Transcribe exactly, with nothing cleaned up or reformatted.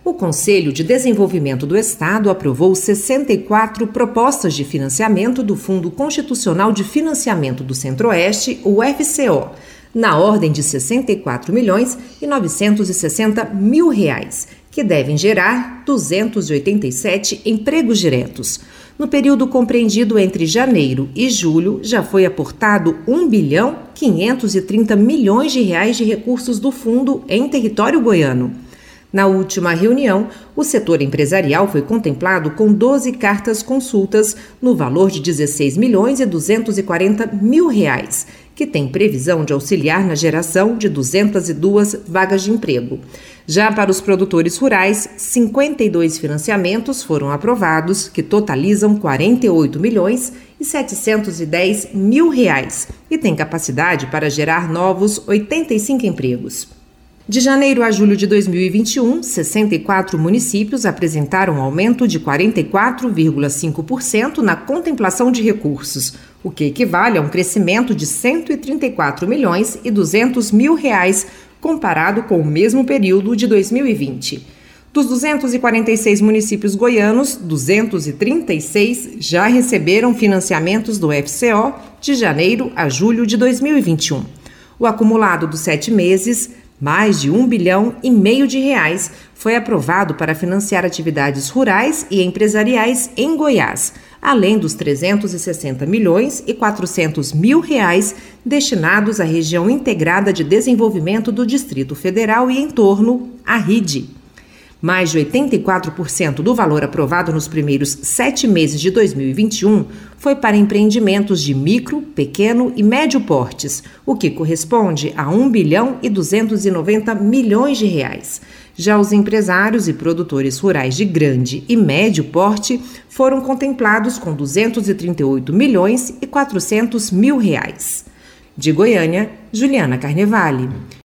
O Conselho de Desenvolvimento do Estado aprovou sessenta e quatro propostas de financiamento do Fundo Constitucional de Financiamento do Centro-Oeste, o F C O, na ordem de sessenta e quatro milhões e novecentos e sessenta mil reais, que devem gerar duzentos e oitenta e sete empregos diretos. No período compreendido entre janeiro e julho, já foi aportado um bilhão quinhentos e trinta milhões de reais de recursos do fundo em território goiano. Na última reunião, o setor empresarial foi contemplado com doze cartas consultas no valor de dezesseis milhões e duzentos e quarenta mil reais, que tem previsão de auxiliar na geração de duzentas e duas vagas de emprego. Já para os produtores rurais, cinquenta e dois financiamentos foram aprovados, que totalizam quarenta e oito milhões e setecentos e dez mil reais e tem capacidade para gerar novos oitenta e cinco empregos. De janeiro a julho de dois mil e vinte e um, sessenta e quatro municípios apresentaram um aumento de quarenta e quatro vírgula cinco por cento na contemplação de recursos, o que equivale a um crescimento de cento e trinta e quatro milhões e duzentos mil reais comparado com o mesmo período de dois mil e vinte. Dos duzentos e quarenta e seis municípios goianos, duzentos e trinta e seis já receberam financiamentos do F C O de janeiro a julho de dois mil e vinte e um. O acumulado dos sete meses, mais de um bilhão e meio de reais, foi aprovado para financiar atividades rurais e empresariais em Goiás, além dos trezentos e sessenta milhões e quatrocentos mil reais destinados à região integrada de desenvolvimento do Distrito Federal e entorno, a R I D. Mais de oitenta e quatro por cento do valor aprovado nos primeiros sete meses de dois mil e vinte e um foi para empreendimentos de micro, pequeno e médio portes, o que corresponde a um bilhão e duzentos e noventa milhões de reais. Já os empresários e produtores rurais de grande e médio porte foram contemplados com duzentos e trinta e oito milhões e quatrocentos mil reais. De Goiânia, Juliana Carnevale.